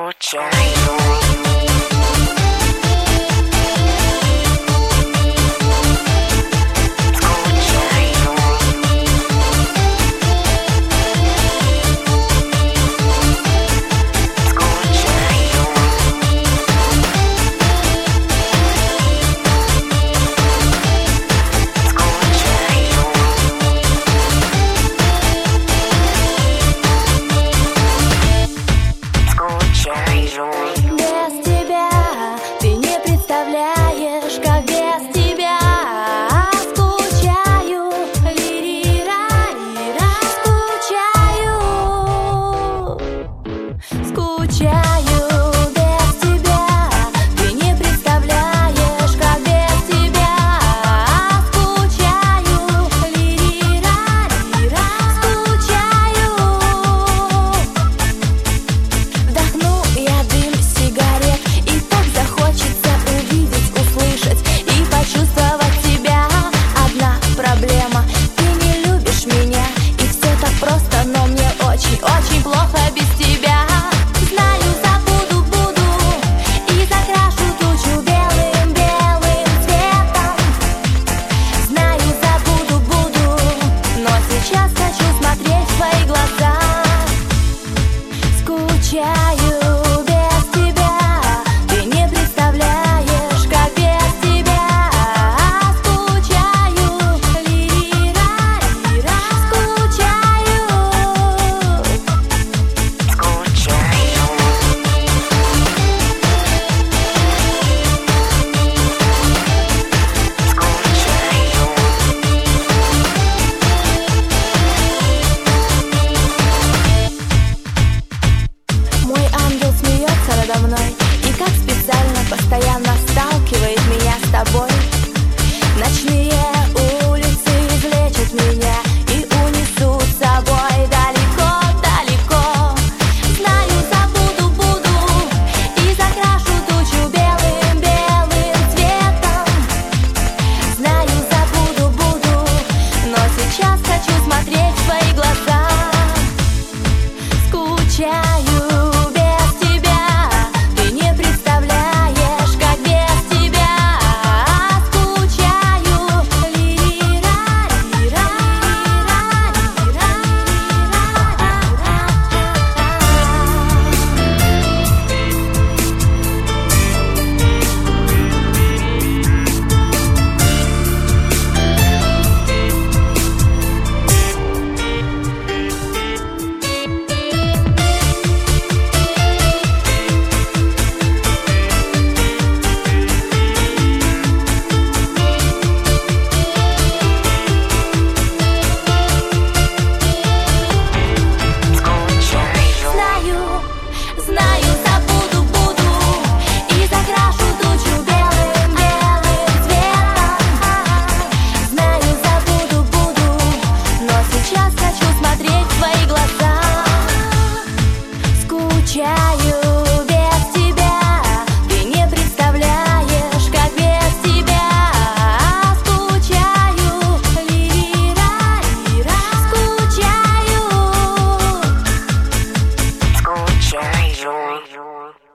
Без тебя ты не представляешь, как без тебя скучаю, ли-ри-ра-ри-ра, скучаю, без тебя. Ты не представляешь, как без тебя скучаю, ли-ри-ра-ри-ра, скучаю. Вдохну я дым сигарет, и так захочется увидеть, услышать и почувствовать тебя. Одна проблема: ты не любишь меня, и все так просто, но мне очень-очень плохо без тебя. Знаю, забуду, буду, и закрашу тучу белым-белым цветом. Знаю, забуду, буду, но сейчас хочу смотреть в твои глаза. Скучаю без тебя, ты не представляешь, как без тебя скучаю, ли-ри-ра-ри-ра, скучаю. Мой ангел смеется надо мной и как специально постоянно сталкивает меня с тобой. Ночные улицы излечат меня и унесут с собой далеко-далеко. Знаю, забуду, буду, и закрашу тучу белым-белым цветом. Знаю, забуду, буду, но сейчас хочу смотреть в твои глаза. Скучаю